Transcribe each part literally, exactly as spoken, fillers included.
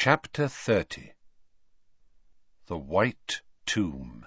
Chapter thirty. The White Tomb.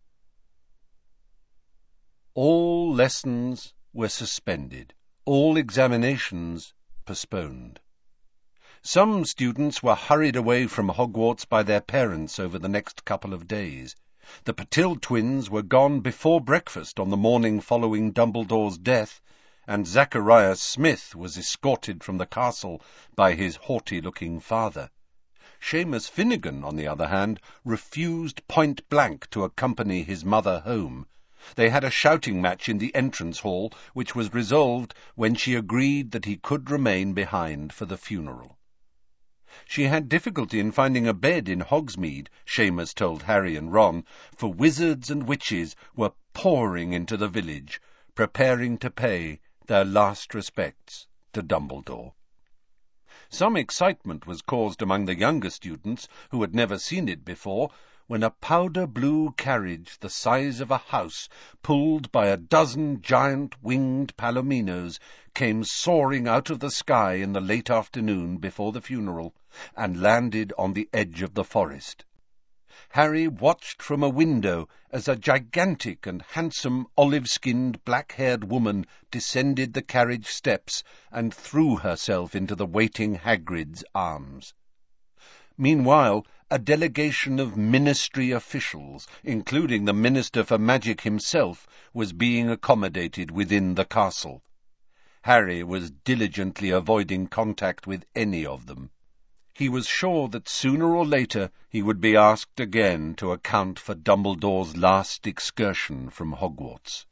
All lessons were suspended, all examinations postponed. Some students were hurried away from Hogwarts by their parents over the next couple of days. The Patil twins were gone before breakfast on the morning following Dumbledore's death, and Zacharias Smith was escorted from the castle by his haughty-looking father. Seamus Finnegan, on the other hand, refused point-blank to accompany his mother home. They had a shouting match in the entrance hall, which was resolved when she agreed that he could remain behind for the funeral. She had difficulty in finding a bed in Hogsmeade, Seamus told Harry and Ron, for wizards and witches were pouring into the village, preparing to pay their last respects to Dumbledore. Some excitement was caused among the younger students, who had never seen it before, when a powder-blue carriage the size of a house, pulled by a dozen giant winged palominos, came soaring out of the sky in the late afternoon before the funeral, and landed on the edge of the forest. Harry watched from a window as a gigantic and handsome olive-skinned, black-haired woman descended the carriage steps and threw herself into the waiting Hagrid's arms. Meanwhile, a delegation of ministry officials, including the Minister for Magic himself, was being accommodated within the castle. Harry was diligently avoiding contact with any of them. He was sure that sooner or later he would be asked again to account for Dumbledore's last excursion from Hogwarts.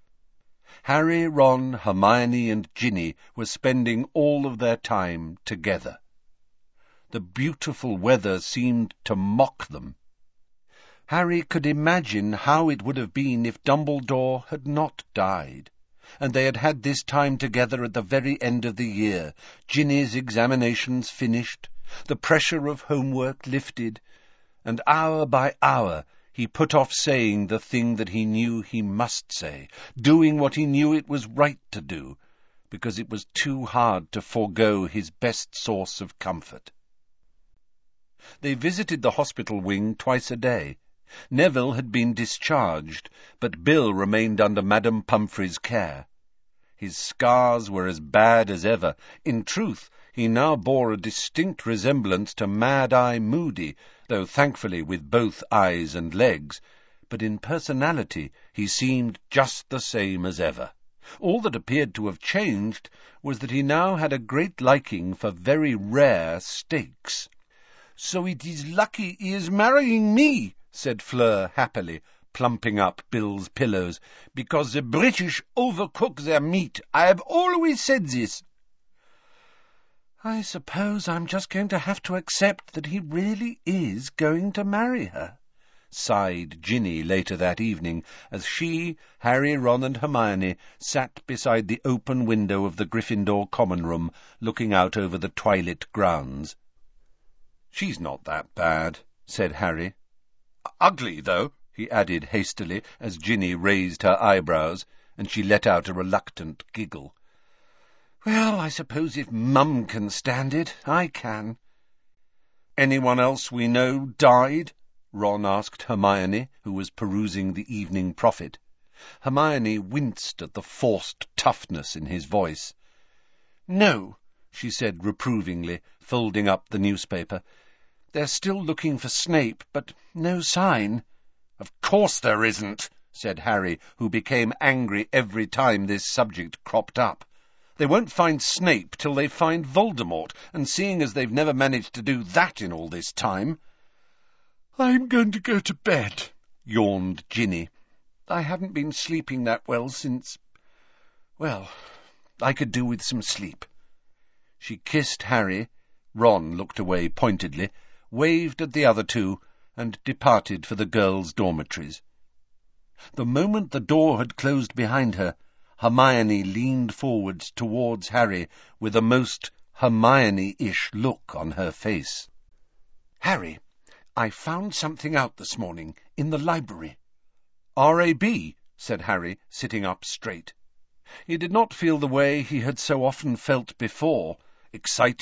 Harry, Ron, Hermione and Ginny were spending all of their time together. The beautiful weather seemed to mock them. Harry could imagine how it would have been if Dumbledore had not died, and they had had this time together at the very end of the year, Ginny's examinations finished, the pressure of homework lifted, and hour by hour he put off saying the thing that he knew he must say, doing what he knew it was right to do, because it was too hard to forego his best source of comfort. They visited the hospital wing twice a day. Neville had been discharged, but Bill remained under Madame Pumphrey's care. His scars were as bad as ever. In truth, he now bore a distinct resemblance to Mad-Eye Moody, though thankfully with both eyes and legs, but in personality he seemed just the same as ever. All that appeared to have changed was that he now had a great liking for very rare steaks. "So it is lucky he is marrying me," said Fleur happily, plumping up Bill's pillows, "because the British overcook their meat. I have always said this." "I suppose I'm just going to have to accept that he really is going to marry her," sighed Ginny later that evening, as she, Harry, Ron and Hermione sat beside the open window of the Gryffindor common room, looking out over the twilit grounds. "She's not that bad," said Harry. "Ugly, though," he added hastily, as Ginny raised her eyebrows, and she let out a reluctant giggle. "Well, I suppose if Mum can stand it, I can." "Anyone else we know died?" Ron asked Hermione, who was perusing the Evening Prophet. Hermione winced at the forced toughness in his voice. "No," she said reprovingly, folding up the newspaper. "They're still looking for Snape, but no sign." "Of course there isn't," said Harry, who became angry every time this subject cropped up. "They won't find Snape till they find Voldemort, and seeing as they've never managed to do that in all this time—" "I'm going to go to bed," yawned Ginny. "I haven't been sleeping that well since... well, I could do with some sleep." She kissed Harry. Ron looked away pointedly, waved at the other two, and departed for the girls' dormitories. The moment the door had closed behind her, Hermione leaned forwards towards Harry with a most Hermione-ish look on her face. "Harry, I found something out this morning in the library." "R A B," said Harry, sitting up straight. He did not feel the way he had so often felt before, excited,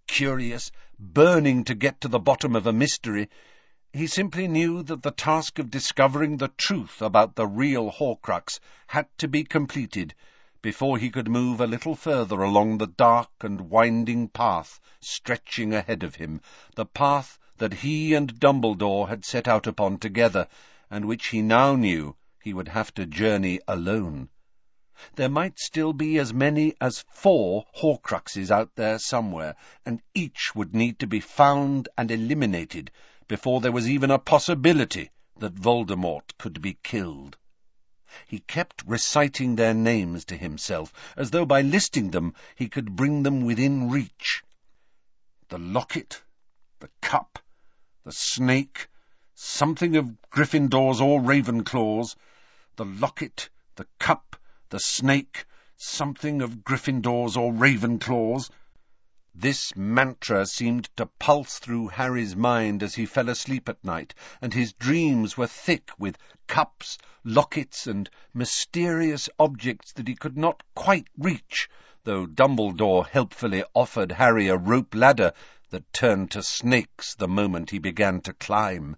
curious, burning to get to the bottom of a mystery. He simply knew that the task of discovering the truth about the real Horcrux had to be completed before he could move a little further along the dark and winding path stretching ahead of him, the path that he and Dumbledore had set out upon together, and which he now knew he would have to journey alone. There might still be as many as four Horcruxes out there somewhere, and each would need to be found and eliminated before there was even a possibility that Voldemort could be killed. He kept reciting their names to himself, as though by listing them he could bring them within reach. The locket, the cup, the snake, something of Gryffindor's or Ravenclaw's, the locket, the cup, the snake, something of Gryffindor's or Ravenclaw's. This mantra seemed to pulse through Harry's mind as he fell asleep at night, and his dreams were thick with cups, lockets, and mysterious objects that he could not quite reach, though Dumbledore helpfully offered Harry a rope ladder that turned to snakes the moment he began to climb.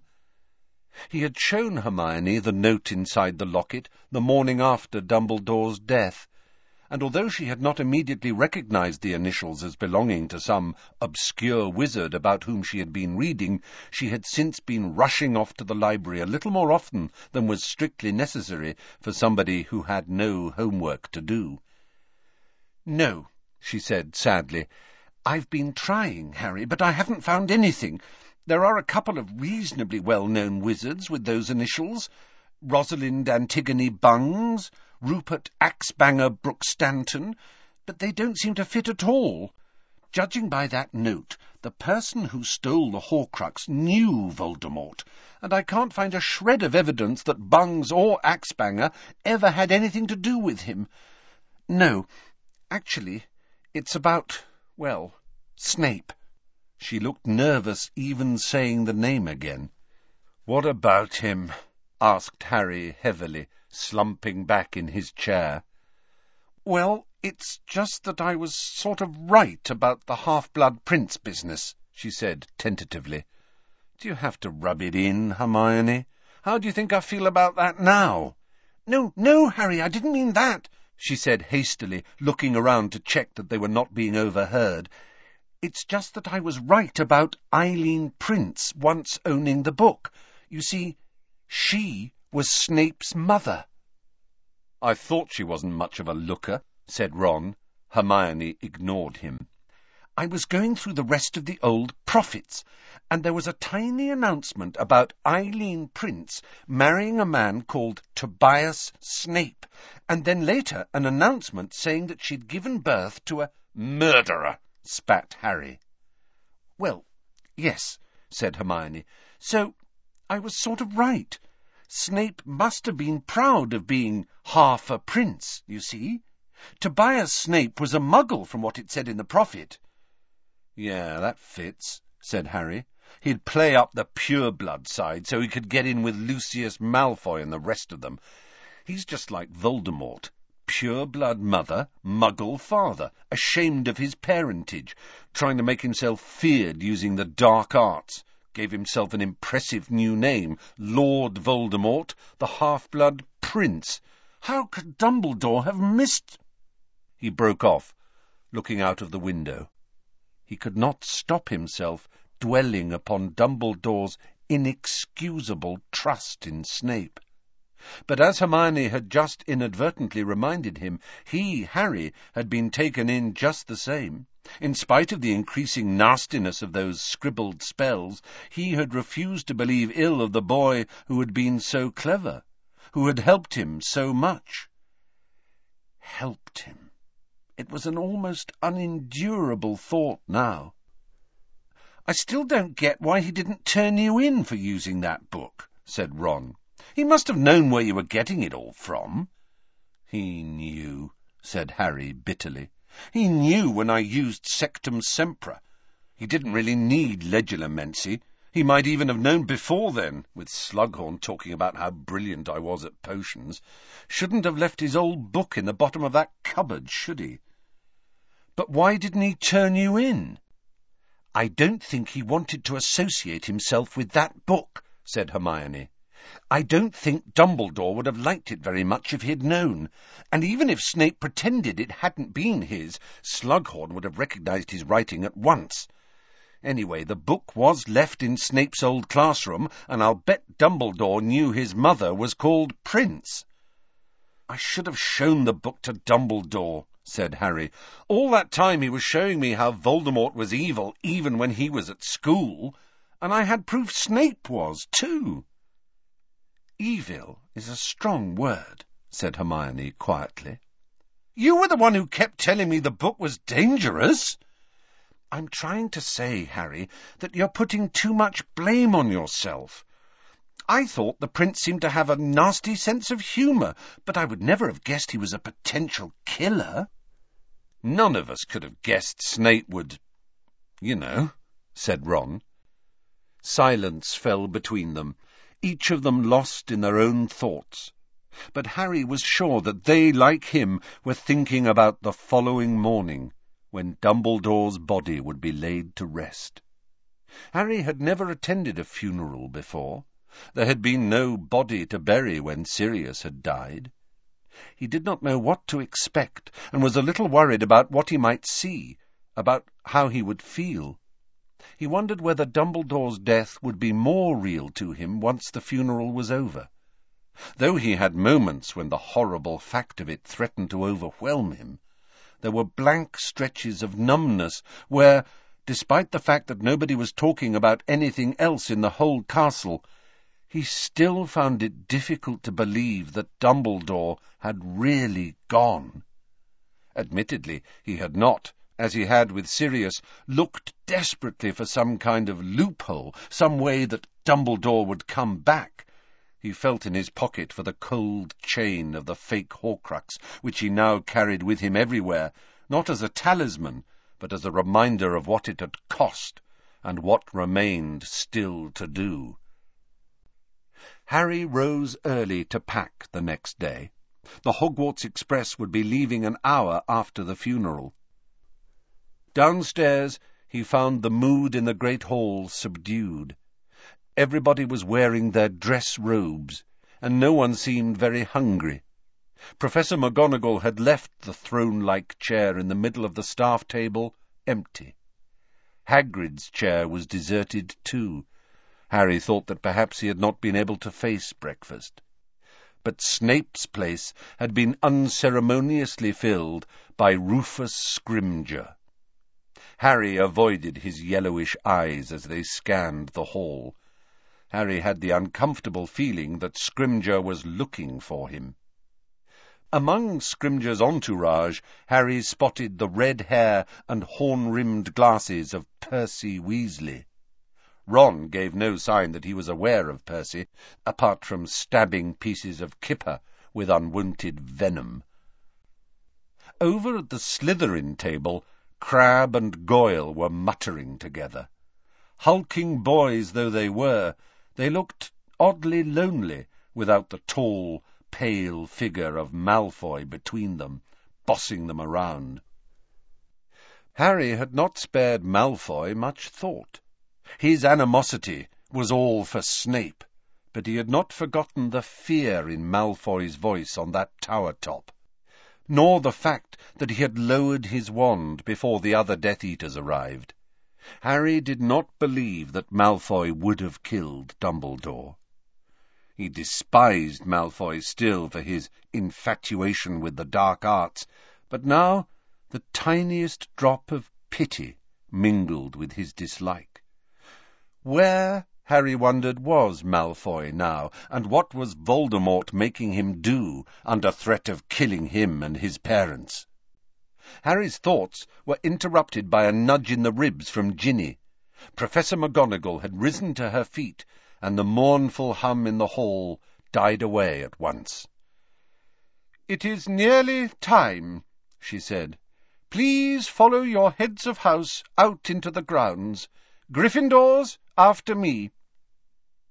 He had shown Hermione the note inside the locket the morning after Dumbledore's death, and although she had not immediately recognized the initials as belonging to some obscure wizard about whom she had been reading, she had since been rushing off to the library a little more often than was strictly necessary for somebody who had no homework to do. "No," she said sadly, "I've been trying, Harry, but I haven't found anything. There are a couple of reasonably well-known wizards with those initials, Rosalind Antigone Bungs, Rupert Axbanger Brookstanton, but they don't seem to fit at all. Judging by that note, the person who stole the Horcrux knew Voldemort, and I can't find a shred of evidence that Bungs or Axbanger ever had anything to do with him. No, actually, it's about, well, Snape." She looked nervous even saying the name again. "What about him?" asked Harry heavily, slumping back in his chair. "Well, it's just that I was sort of right about the Half-Blood Prince business," she said tentatively. "Do you have to rub it in, Hermione? How do you think I feel about that now?" "No, no, Harry, I didn't mean that," she said hastily, looking around to check that they were not being overheard. "It's just that I was right about Eileen Prince once owning the book. You see, she was Snape's mother." "I thought she wasn't much of a looker," said Ron. Hermione ignored him. "I was going through the rest of the old prophets, and there was a tiny announcement about Eileen Prince marrying a man called Tobias Snape, and then later an announcement saying that she'd given birth to a murderer," spat Harry. "Well, yes," said Hermione. "So I was sort of right. Snape must have been proud of being half a prince, you see. Tobias Snape was a muggle from what it said in the Prophet." "Yeah, that fits," said Harry. "He'd play up the pure-blood side so he could get in with Lucius Malfoy and the rest of them. He's just like Voldemort. Pure-blood mother, muggle father, ashamed of his parentage, trying to make himself feared using the dark arts. Gave himself an impressive new name, Lord Voldemort, the Half-Blood Prince. How could Dumbledore have missed—" He broke off, looking out of the window. He could not stop himself dwelling upon Dumbledore's inexcusable trust in Snape. But as Hermione had just inadvertently reminded him, he, Harry, had been taken in just the same. In spite of the increasing nastiness of those scribbled spells, he had refused to believe ill of the boy who had been so clever, who had helped him so much. Helped him. It was an almost unendurable thought now. "I still don't get why he didn't turn you in for using that book," said Ron. "He must have known where you were getting it all from." "He knew," said Harry bitterly. "He knew when I used Sectum Sempra. He didn't really need Legerdemaincy. He might even have known before then, with Slughorn talking about how brilliant I was at potions. Shouldn't have left his old book in the bottom of that cupboard, should he?" "But why didn't he turn you in?" "I don't think he wanted to associate himself with that book," said Hermione. "I don't think Dumbledore would have liked it very much if he'd known, and even if Snape pretended it hadn't been his, Slughorn would have recognised his writing at once. Anyway, the book was left in Snape's old classroom, and I'll bet Dumbledore knew his mother was called Prince." "I should have shown the book to Dumbledore," said Harry. "All that time he was showing me how Voldemort was evil, even when he was at school, and I had proof Snape was, too." "Evil is a strong word," said Hermione quietly. "You were the one who kept telling me the book was dangerous." "I'm trying to say, Harry, that you're putting too much blame on yourself. I thought the Prince seemed to have a nasty sense of humour, but I would never have guessed he was a potential killer." "None of us could have guessed Snape would, you know," said Ron. Silence fell between them, each of them lost in their own thoughts. But Harry was sure that they, like him, were thinking about the following morning, when Dumbledore's body would be laid to rest. Harry had never attended a funeral before. There had been no body to bury when Sirius had died. He did not know what to expect, and was a little worried about what he might see, about how he would feel. He wondered whether Dumbledore's death would be more real to him once the funeral was over. Though he had moments when the horrible fact of it threatened to overwhelm him, there were blank stretches of numbness where, despite the fact that nobody was talking about anything else in the whole castle, he still found it difficult to believe that Dumbledore had really gone. Admittedly, he had not, as he had with Sirius, looked desperately for some kind of loophole, some way that Dumbledore would come back. He felt in his pocket for the cold chain of the fake Horcrux, which he now carried with him everywhere, not as a talisman, but as a reminder of what it had cost, and what remained still to do. Harry rose early to pack the next day. The Hogwarts Express would be leaving an hour after the funeral. Downstairs he found the mood in the great hall subdued. Everybody was wearing their dress robes, and no one seemed very hungry. Professor McGonagall had left the throne-like chair in the middle of the staff table empty. Hagrid's chair was deserted too. Harry thought that perhaps he had not been able to face breakfast. But Snape's place had been unceremoniously filled by Rufus Scrimgeour. Harry avoided his yellowish eyes as they scanned the hall. Harry had the uncomfortable feeling that Scrimgeour was looking for him. Among Scrimgeour's entourage, Harry spotted the red hair and horn-rimmed glasses of Percy Weasley. Ron gave no sign that he was aware of Percy, apart from stabbing pieces of kipper with unwonted venom. Over at the Slytherin table, Crabbe and Goyle were muttering together. Hulking boys though they were, they looked oddly lonely without the tall, pale figure of Malfoy between them, bossing them around. Harry had not spared Malfoy much thought. His animosity was all for Snape, but he had not forgotten the fear in Malfoy's voice on that tower top, nor the fact that he had lowered his wand before the other Death Eaters arrived. Harry did not believe that Malfoy would have killed Dumbledore. He despised Malfoy still for his infatuation with the dark arts, but now the tiniest drop of pity mingled with his dislike. Where, Harry wondered, was Malfoy now, and what was Voldemort making him do under threat of killing him and his parents? Harry's thoughts were interrupted by a nudge in the ribs from Ginny. Professor McGonagall had risen to her feet, and the mournful hum in the hall died away at once. "It is nearly time," she said. "Please follow your heads of house out into the grounds. Gryffindors, after me."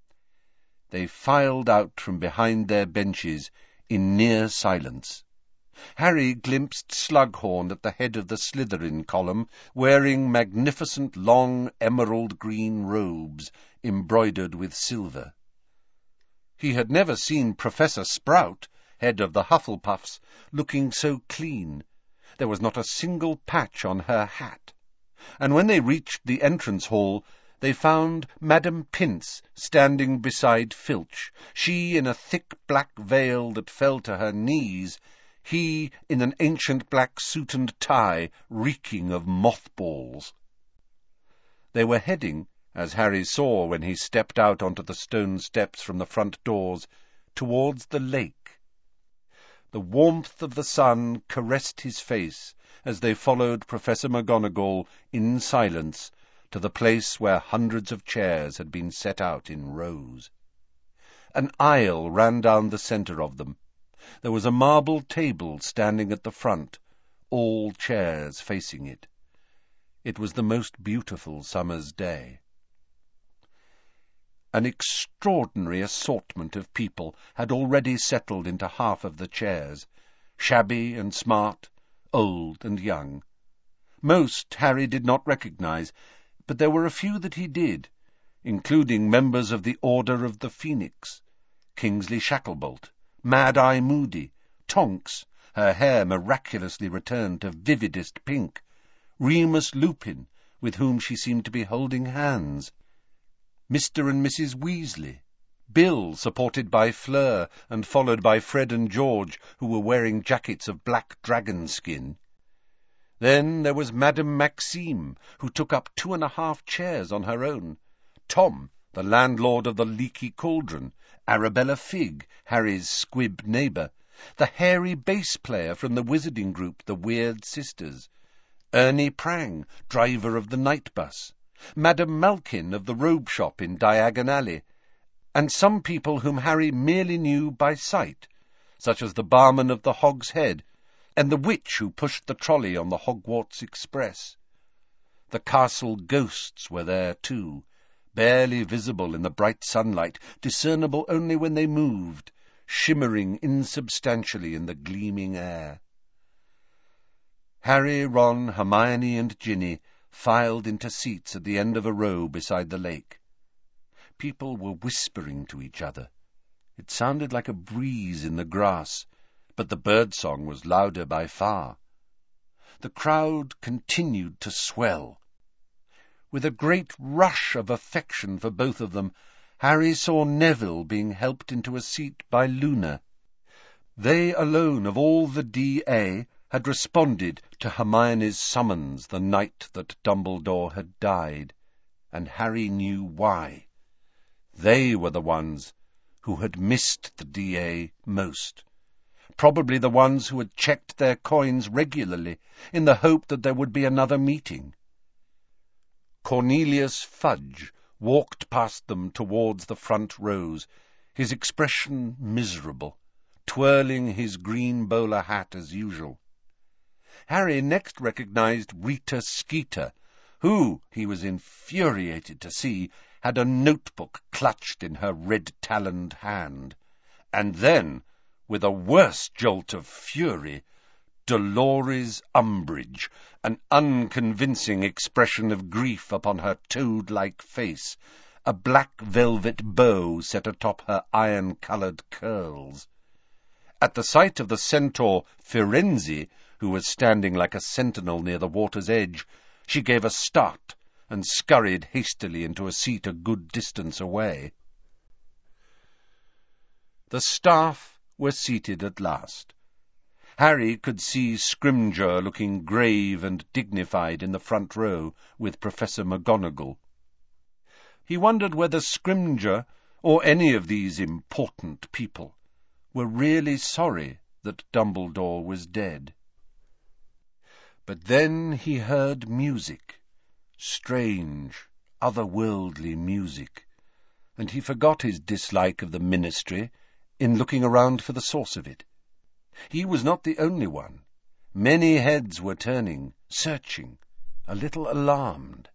They filed out from behind their benches in near silence. Harry glimpsed Slughorn at the head of the Slytherin column, wearing magnificent long emerald-green robes embroidered with silver. He had never seen Professor Sprout, head of the Hufflepuffs, looking so clean. There was not a single patch on her hat. And when they reached the entrance hall, they found Madame Pince standing beside Filch, she in a thick black veil that fell to her knees, he in an ancient black suit and tie, reeking of mothballs. They were heading, as Harry saw when he stepped out onto the stone steps from the front doors, towards the lake. The warmth of the sun caressed his face as they followed Professor McGonagall in silence to the place where hundreds of chairs had been set out in rows. An aisle ran down the centre of them. There was a marble table standing at the front, all chairs facing it. It was the most beautiful summer's day. An extraordinary assortment of people had already settled into half of the chairs, shabby and smart, old and young. Most Harry did not recognize, but there were a few that he did, including members of the Order of the Phoenix, Kingsley Shacklebolt, Mad-Eye Moody, Tonks, her hair miraculously returned to vividest pink, Remus Lupin, with whom she seemed to be holding hands, Mister and Missus Weasley, Bill, supported by Fleur, and followed by Fred and George, who were wearing jackets of black dragon skin. Then there was Madame Maxime, who took up two and a half chairs on her own, Tom, the landlord of the Leaky Cauldron, Arabella Figg, Harry's squib neighbour, the hairy bass player from the wizarding group, the Weird Sisters, Ernie Prang, driver of the night bus, Madame Malkin of the robe shop in Diagon Alley, and some people whom Harry merely knew by sight, such as the barman of the Hog's Head, and the witch who pushed the trolley on the Hogwarts Express. The castle ghosts were there too, barely visible in the bright sunlight, discernible only when they moved, shimmering insubstantially in the gleaming air. Harry, Ron, Hermione, and Ginny filed into seats at the end of a row beside the lake. People were whispering to each other. It sounded like a breeze in the grass, but the bird-song was louder by far. The crowd continued to swell. With a great rush of affection for both of them, Harry saw Neville being helped into a seat by Luna. They alone of all the D A had responded to Hermione's summons the night that Dumbledore had died, and Harry knew why. They were the ones who had missed the D A most, probably the ones who had checked their coins regularly in the hope that there would be another meeting. Cornelius Fudge walked past them towards the front rows, his expression miserable, twirling his green bowler hat as usual. Harry next recognized Rita Skeeter, who, he was infuriated to see, had a notebook clutched in her red-taloned hand, and then, with a worse jolt of fury, Dolores Umbridge, an unconvincing expression of grief upon her toad-like face, a black velvet bow set atop her iron-coloured curls. At the sight of the centaur Firenze, who was standing like a sentinel near the water's edge, she gave a start and scurried hastily into a seat a good distance away. The staff were seated at last. Harry could see Scrimgeour looking grave and dignified in the front row with Professor McGonagall. He wondered whether Scrimgeour, or any of these important people, were really sorry that Dumbledore was dead. But then he heard music, strange, otherworldly music, and he forgot his dislike of the Ministry in looking around for the source of it. He was not the only one. Many heads were turning, searching, a little alarmed.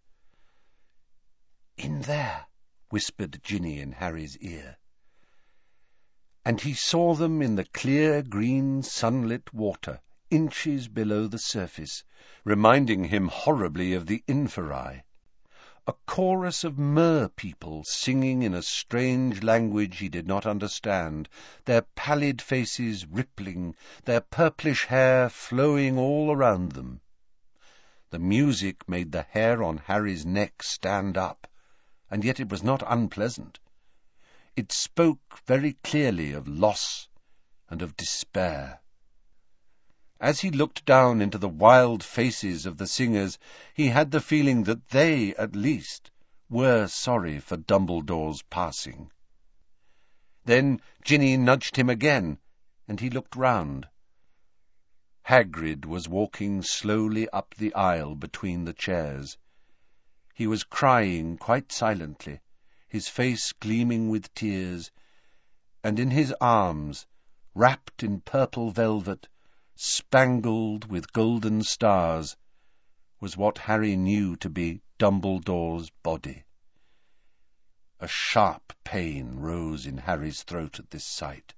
"In there," whispered Ginny in Harry's ear. and he saw them in the clear green sunlit water, inches below the surface, reminding him horribly of the Inferi. A chorus of mer-people singing in a strange language he did not understand, their pallid faces rippling, their purplish hair flowing all around them. The music made the hair on Harry's neck stand up, and yet it was not unpleasant. It spoke very clearly of loss and of despair. As he looked down into the wild faces of the singers, he had the feeling that they, at least, were sorry for Dumbledore's passing. Then Ginny nudged him again, and he looked round. Hagrid was walking slowly up the aisle between the chairs. He was crying quite silently, his face gleaming with tears, and in his arms, wrapped in purple velvet, spangled with golden stars, was what Harry knew to be Dumbledore's body. A sharp pain rose in Harry's throat at this sight.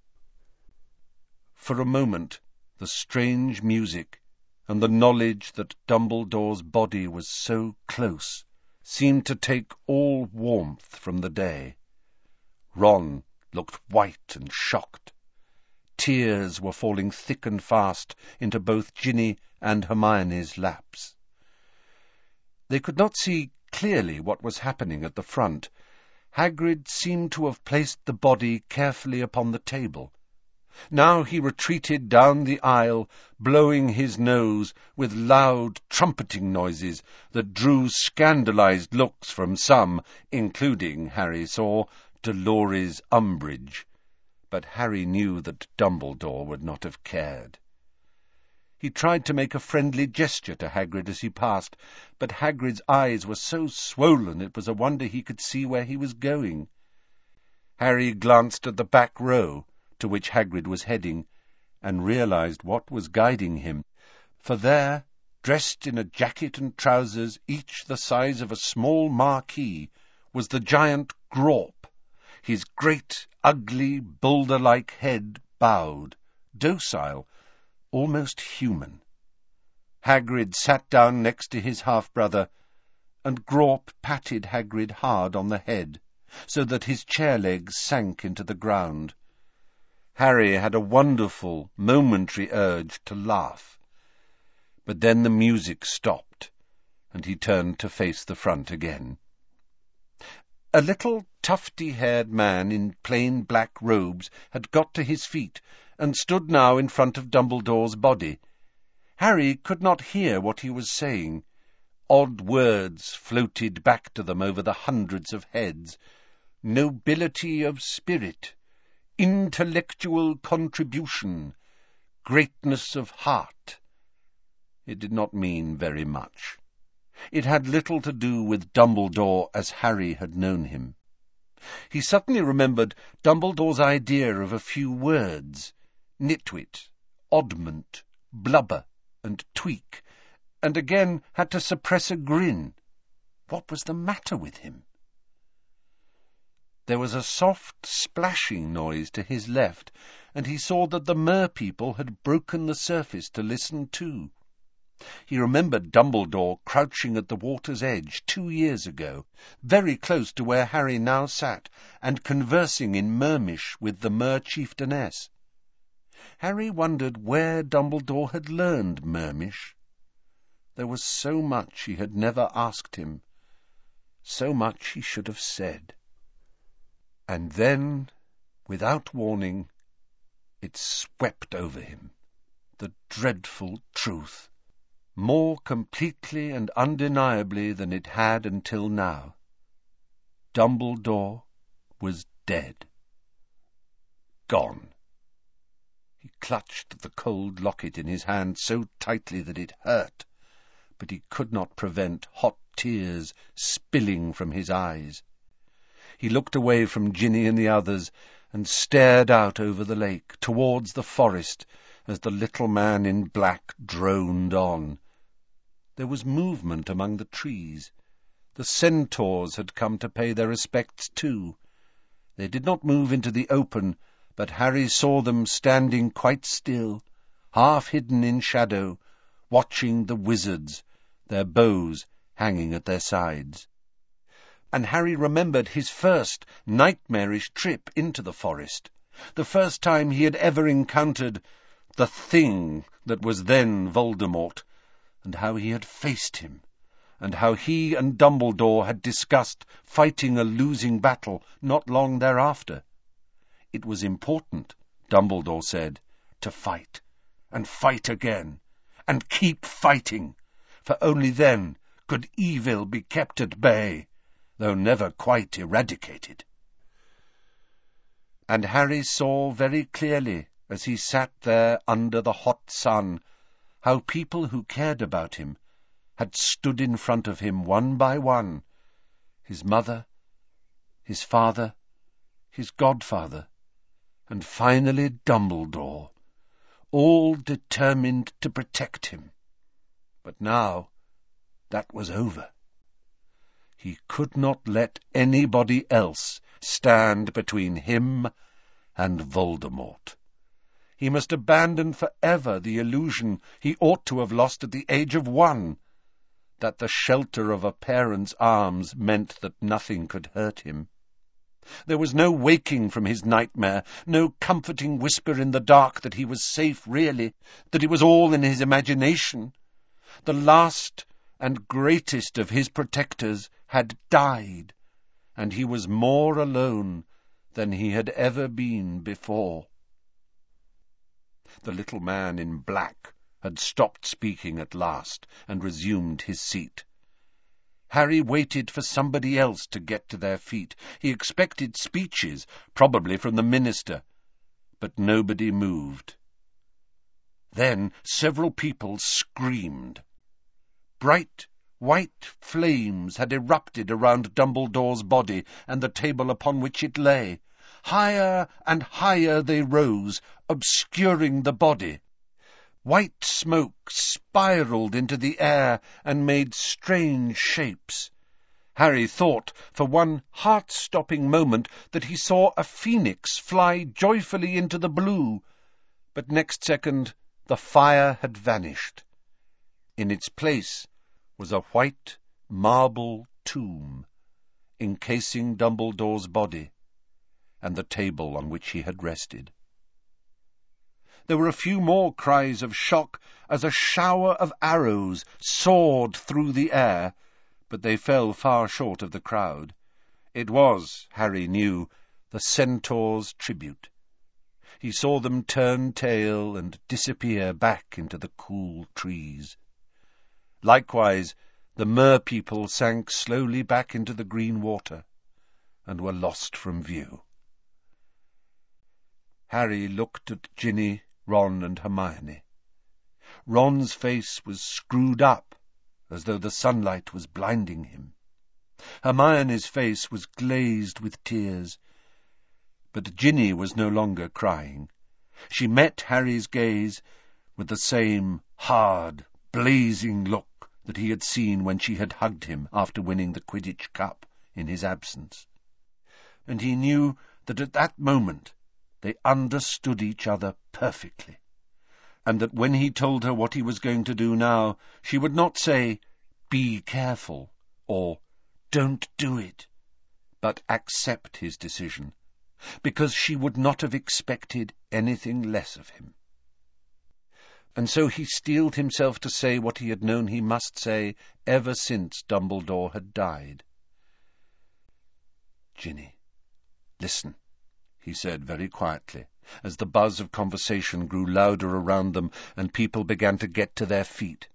For a moment, the strange music and the knowledge that Dumbledore's body was so close seemed to take all warmth from the day. Ron looked white and shocked. Tears were falling thick and fast into both Ginny and Hermione's laps. They could not see clearly what was happening at the front. Hagrid seemed to have placed the body carefully upon the table. Now he retreated down the aisle, blowing his nose with loud trumpeting noises that drew scandalized looks from some, including, Harry saw, Dolores Umbridge. But Harry knew that Dumbledore would not have cared. He tried to make a friendly gesture to Hagrid as he passed, but Hagrid's eyes were so swollen it was a wonder he could see where he was going. Harry glanced at the back row, to which Hagrid was heading, and realized what was guiding him, for there, dressed in a jacket and trousers each the size of a small marquee, was the giant Grawp, his great, ugly, boulder-like head bowed, docile, almost human. Hagrid sat down next to his half-brother, and Grawp patted Hagrid hard on the head, so that his chair-legs sank into the ground. Harry had a wonderful, momentary urge to laugh. But then the music stopped, and he turned to face the front again. A little tufty-haired man in plain black robes had got to his feet, and stood now in front of Dumbledore's body. Harry could not hear what he was saying. Odd words floated back to them over the hundreds of heads. Nobility of spirit, intellectual contribution, greatness of heart. It did not mean very much. It had little to do with Dumbledore as Harry had known him. He suddenly remembered Dumbledore's idea of a few words, nitwit, oddment, blubber, and tweak, and again had to suppress a grin. What was the matter with him? There was a soft splashing noise to his left, and he saw that the mer-people had broken the surface to listen too. He remembered Dumbledore crouching at the water's edge two years ago, very close to where Harry now sat, and conversing in Mermish with the mer-chieftainess. Harry wondered where Dumbledore had learned Mermish. There was so much he had never asked him, so much he should have said. And then, without warning, it swept over him, the dreadful truth, more completely and undeniably than it had until now. Dumbledore was dead. Gone. He clutched the cold locket in his hand so tightly that it hurt, but he could not prevent hot tears spilling from his eyes. He looked away from Ginny and the others, and stared out over the lake, towards the forest, as the little man in black droned on. There was movement among the trees. The centaurs had come to pay their respects too. They did not move into the open, but Harry saw them standing quite still, half hidden in shadow, watching the wizards, their bows hanging at their sides. And Harry remembered his first nightmarish trip into the forest, the first time he had ever encountered the thing that was then Voldemort, and how he had faced him, and how he and Dumbledore had discussed fighting a losing battle not long thereafter. It was important, Dumbledore said, to fight, and fight again, and keep fighting, for only then could evil be kept at bay, though never quite eradicated. And Harry saw very clearly, as he sat there under the hot sun, how people who cared about him had stood in front of him one by one, his mother, his father, his godfather, and finally Dumbledore, all determined to protect him. But now that was over. He could not let anybody else stand between him and Voldemort. He must abandon forever the illusion he ought to have lost at the age of one, that the shelter of a parent's arms meant that nothing could hurt him. There was no waking from his nightmare, no comforting whisper in the dark that he was safe really, that it was all in his imagination. The last and greatest of his protectors had died, and he was more alone than he had ever been before. The little man in black had stopped speaking at last and resumed his seat. Harry waited for somebody else to get to their feet. He expected speeches, probably from the minister, but nobody moved. Then several people screamed. Bright white flames had erupted around Dumbledore's body and the table upon which it lay. Higher and higher they rose, obscuring the body. White smoke spiraled into the air and made strange shapes. Harry thought for one heart-stopping moment that he saw a phoenix fly joyfully into the blue, but next second the fire had vanished. In its place was a white marble tomb, encasing Dumbledore's body and the table on which he had rested. There were a few more cries of shock as a shower of arrows soared through the air, but they fell far short of the crowd. It was, Harry knew, the centaur's tribute. He saw them turn tail and disappear back into the cool trees. Likewise, the mer-people sank slowly back into the green water and were lost from view. Harry looked at Ginny, Ron and Hermione. Ron's face was screwed up, as though the sunlight was blinding him. Hermione's face was glazed with tears, but Ginny was no longer crying. She met Harry's gaze with the same hard, blazing look that he had seen when she had hugged him after winning the Quidditch Cup in his absence. And he knew that at that moment they understood each other perfectly, and that when he told her what he was going to do now, she would not say, "Be careful," or "Don't do it," but accept his decision, because she would not have expected anything less of him. And so he steeled himself to say what he had known he must say ever since Dumbledore had died. "Ginny, listen," he said very quietly, as the buzz of conversation grew louder around them and people began to get to their feet.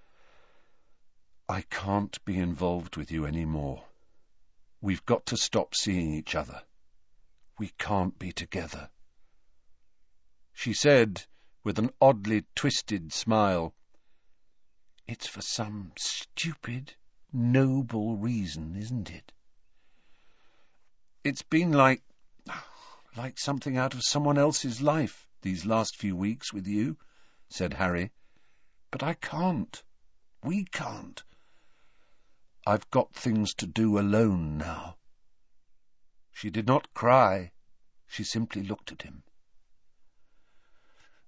"I can't be involved with you any more. We've got to stop seeing each other. We can't be together." She said, with an oddly twisted smile, "It's for some stupid, noble reason, isn't it?" "It's been like... like something out of someone else's life, these last few weeks with you," said Harry. "But I can't. We can't. I've got things to do alone now." She did not cry. She simply looked at him.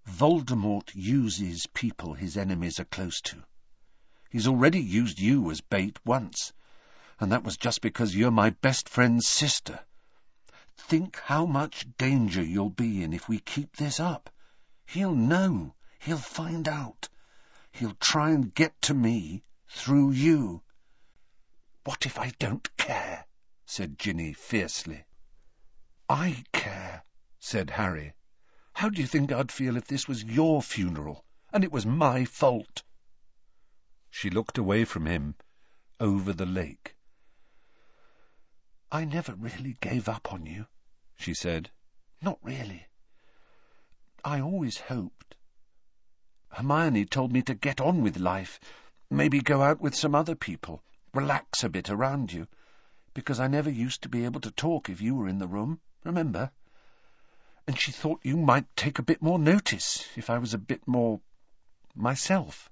Voldemort uses people his enemies are close to. He's already used you as bait once, and that was just because you're my best friend's sister. Think how much danger you'll be in if we keep this up. He'll know. He'll find out. He'll try and get to me through you." "What if I don't care?" said Ginny fiercely. "I care," said Harry. "How do you think I'd feel if this was your funeral, and it was my fault?" She looked away from him, over the lake. "I never really gave up on you," she said. "Not really. I always hoped. Hermione told me to get on with life, maybe go out with some other people, relax a bit around you, because I never used to be able to talk if you were in the room, remember? And she thought you might take a bit more notice if I was a bit more myself."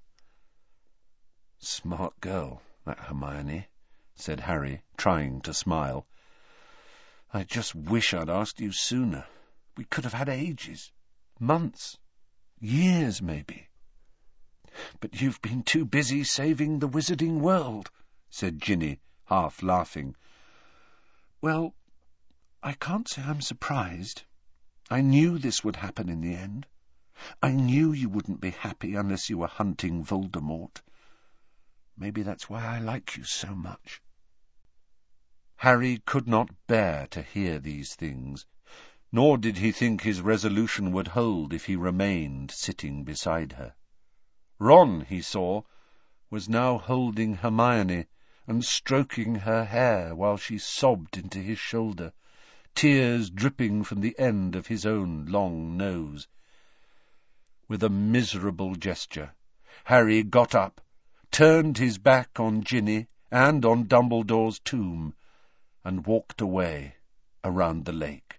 "Smart girl, that Hermione," said Harry, trying to smile. "I just wish I'd asked you sooner. We could have had ages, months, years maybe." "But you've been too busy saving the wizarding world," said Ginny, half laughing. "Well, I can't say I'm surprised. I knew this would happen in the end. I knew you wouldn't be happy unless you were hunting Voldemort. Maybe that's why I like you so much." Harry could not bear to hear these things, nor did he think his resolution would hold if he remained sitting beside her. Ron, he saw, was now holding Hermione and stroking her hair while she sobbed into his shoulder, tears dripping from the end of his own long nose. With a miserable gesture, Harry got up, turned his back on Ginny and on Dumbledore's tomb, and walked away around the lake.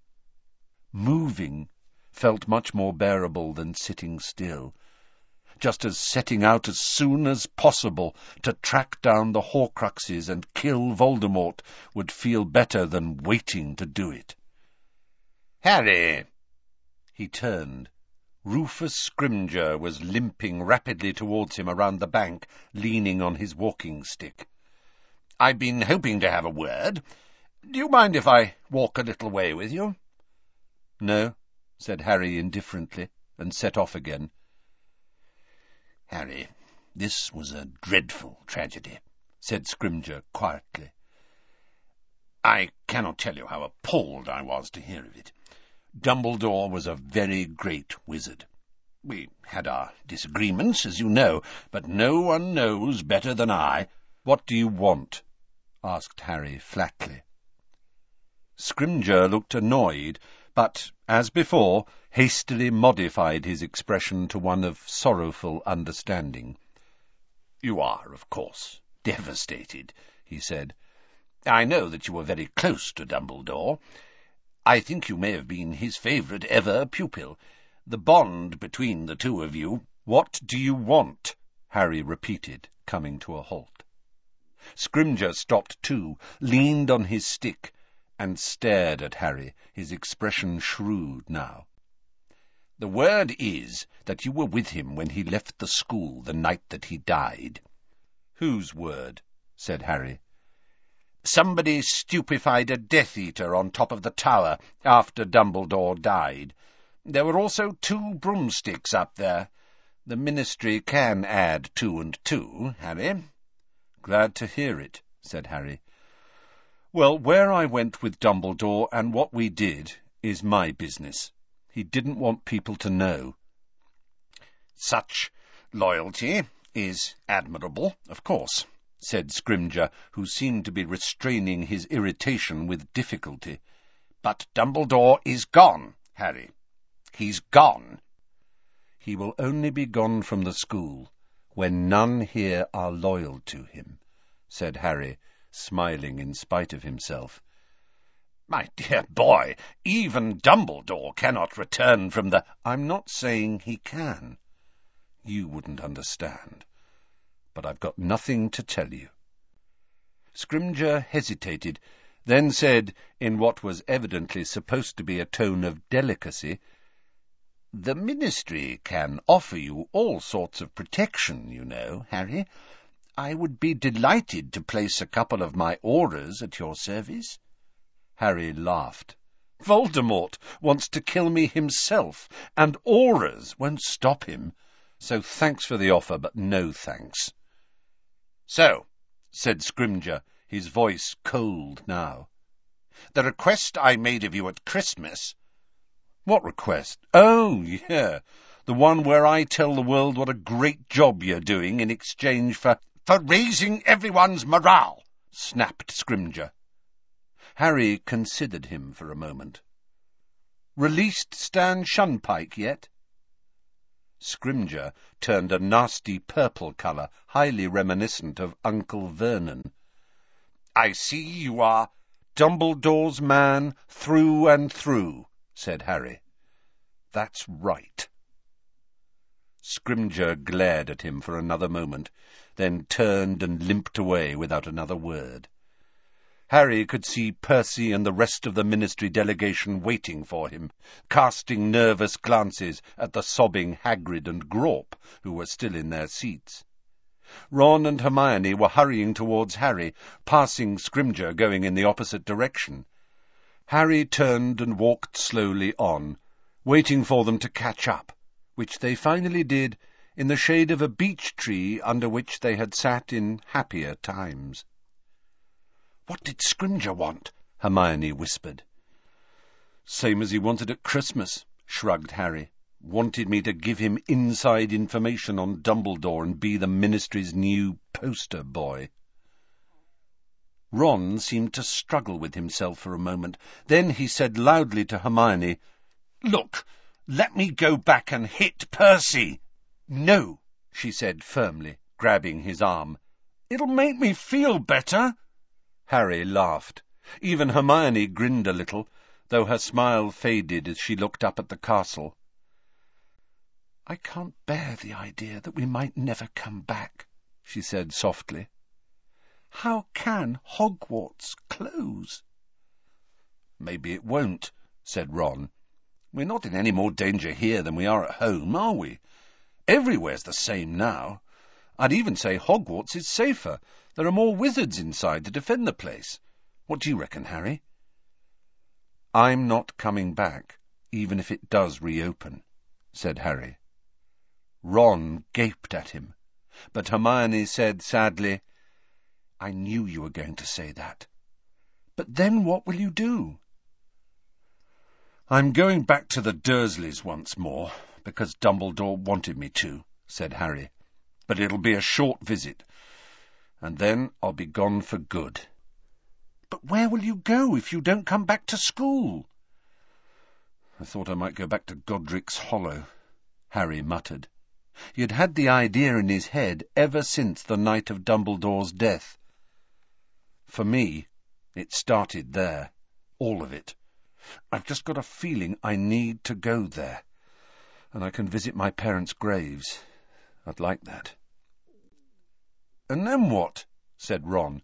Moving felt much more bearable than sitting still, just as setting out as soon as possible to track down the Horcruxes and kill Voldemort would feel better than waiting to do it. "Harry!" He turned. Rufus Scrimger was limping rapidly towards him around the bank, leaning on his walking stick. "I've been hoping to have a word. Do you mind if I walk a little way with you?" "No," said Harry indifferently, and set off again. "Harry, this was a dreadful tragedy," said Scrimger quietly. "I cannot tell you how appalled I was to hear of it. Dumbledore was a very great wizard. We had our disagreements, as you know, but no one knows better than I—" "What do you want?" asked Harry flatly. Scrimger looked annoyed, but, as before, hastily modified his expression to one of sorrowful understanding. "You are, of course, devastated," he said. "I know that you were very close to Dumbledore. I think you may have been his favourite ever pupil. The bond between the two of you—" "What do you want?" Harry repeated, coming to a halt. Scrimger stopped too, leaned on his stick, and stared at Harry, his expression shrewd now. "The word is that you were with him when he left the school the night that he died." "Whose word?" said Harry. "Somebody stupefied a Death Eater on top of the tower after Dumbledore died. There were also two broomsticks up there. The Ministry can add two and two, Harry." "Glad to hear it," said Harry. "Well, where I went with Dumbledore and what we did is my business. He didn't want people to know." "Such loyalty is admirable, of course," said Scrimger, who seemed to be restraining his irritation with difficulty. "But Dumbledore is gone, Harry. He's gone." "He will only be gone from the school when none here are loyal to him," said Harry, smiling in spite of himself. "My dear boy, even Dumbledore cannot return from the—" "I'm not saying he can. You wouldn't understand. But I've got nothing to tell you." Scrimger hesitated, then said, in what was evidently supposed to be a tone of delicacy, The Ministry can offer you all sorts of protection, you know, Harry. I would be delighted to place a couple of my Aurors at your service. Harry laughed. Voldemort wants to kill me himself, and Aurors won't stop him. So thanks for the offer, but no thanks. So, said Scrimger, his voice cold now. The request I made of you at Christmas— What request? Oh, yeah, the one where I tell the world what a great job you're doing in exchange for— For raising everyone's morale, snapped Scrimger. Harry considered him for a moment. Released Stan Shunpike yet? Scrimger turned a nasty purple colour, highly reminiscent of Uncle Vernon. I see you are Dumbledore's man through and through, said Harry. That's right. Scrimger glared at him for another moment, then turned and limped away without another word. Harry could see Percy and the rest of the Ministry delegation waiting for him, casting nervous glances at the sobbing Hagrid and Grawp, who were still in their seats. Ron and Hermione were hurrying towards Harry, passing Scrimger going in the opposite direction. Harry turned and walked slowly on, waiting for them to catch up, which they finally did in the shade of a beech tree under which they had sat in happier times. "What did Scrimger want?" Hermione whispered. "Same as he wanted at Christmas," shrugged Harry. "Wanted me to give him inside information on Dumbledore and be the Ministry's new poster boy." Ron seemed to struggle with himself for a moment. Then he said loudly to Hermione, "Look, let me go back and hit Percy." "No," she said firmly, grabbing his arm. "It'll make me feel better." Harry laughed. Even Hermione grinned a little, though her smile faded as she looked up at the castle. "I can't bear the idea that we might never come back," she said softly. "How can Hogwarts close?" "Maybe it won't," said Ron. "We're not in any more danger here than we are at home, are we? Everywhere's the same now. I'd even say Hogwarts is safer. There are more wizards inside to defend the place. What do you reckon, Harry?" "I'm not coming back, even if it does reopen," said Harry. Ron gaped at him, but Hermione said sadly, "I knew you were going to say that. But then what will you do?" "I'm going back to the Dursleys once more, because Dumbledore wanted me to," said Harry. "But it'll be a short visit, and then I'll be gone for good." "But where will you go if you don't come back to school?" "I thought I might go back to Godric's Hollow," Harry muttered. He had had the idea in his head ever since the night of Dumbledore's death. For me, it started there, all of it. I've just got a feeling I need to go there, and I can visit my parents' graves. I'd like that." "And then what?" said Ron.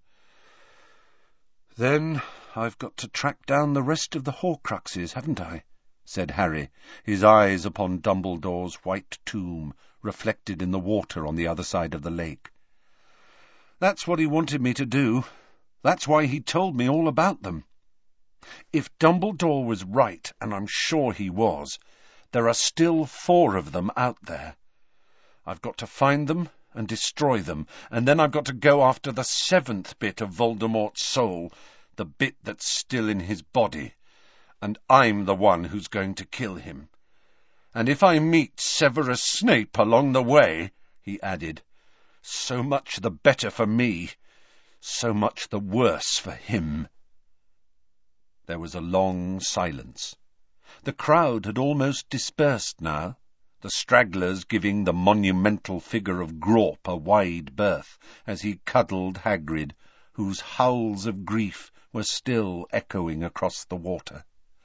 "Then I've got to track down the rest of the Horcruxes, haven't I?" said Harry, his eyes upon Dumbledore's white tomb, reflected in the water on the other side of the lake. "That's what he wanted me to do. That's why he told me all about them. If Dumbledore was right, and I'm sure he was, there are still four of them out there. I've got to find them and destroy them, and then I've got to go after the seventh bit of Voldemort's soul, the bit that's still in his body, and I'm the one who's going to kill him. And if I meet Severus Snape along the way," he added, "so much the better for me, so much the worse for him." There was a long silence. The crowd had almost dispersed now, the stragglers giving the monumental figure of Grawp a wide berth as he cuddled Hagrid, whose howls of grief were still echoing across the water.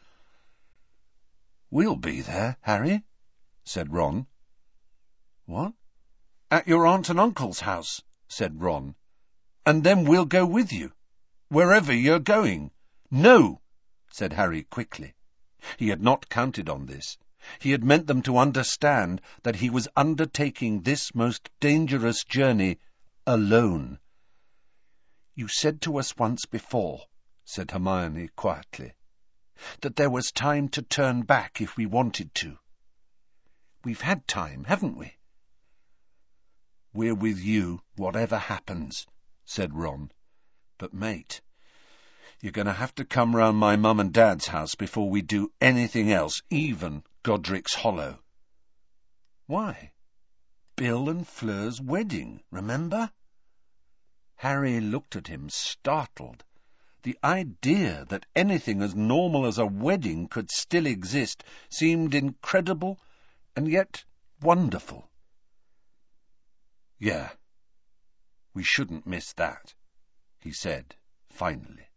"We'll be there, Harry," said Ron. "What?" "At your aunt and uncle's house," said Ron. "And then we'll go with you, wherever you're going." "No," said Harry quickly. He had not counted on this. He had meant them to understand that he was undertaking this most dangerous journey alone. "You said to us once before," said Hermione quietly, "that there was time to turn back if we wanted to. We've had time, haven't we?" "We're with you, whatever happens," said Ron. "But, mate, you're going to have to come round my mum and dad's house before we do anything else, even Godric's Hollow." "Why?" "Bill and Fleur's wedding, remember?" Harry looked at him, startled. The idea that anything as normal as a wedding could still exist seemed incredible and yet wonderful. "Yeah, we shouldn't miss that," he said, finally.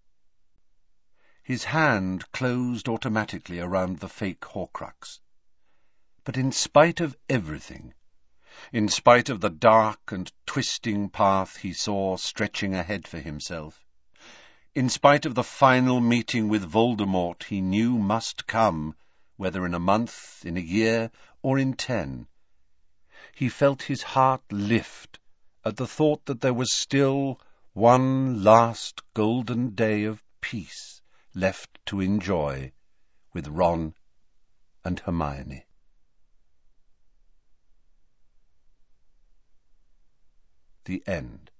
His hand closed automatically around the fake Horcrux. But in spite of everything, in spite of the dark and twisting path he saw stretching ahead for himself, in spite of the final meeting with Voldemort he knew must come, whether in a month, in a year, or in ten, he felt his heart lift at the thought that there was still one last golden day of peace left to enjoy with Ron and Hermione. The end.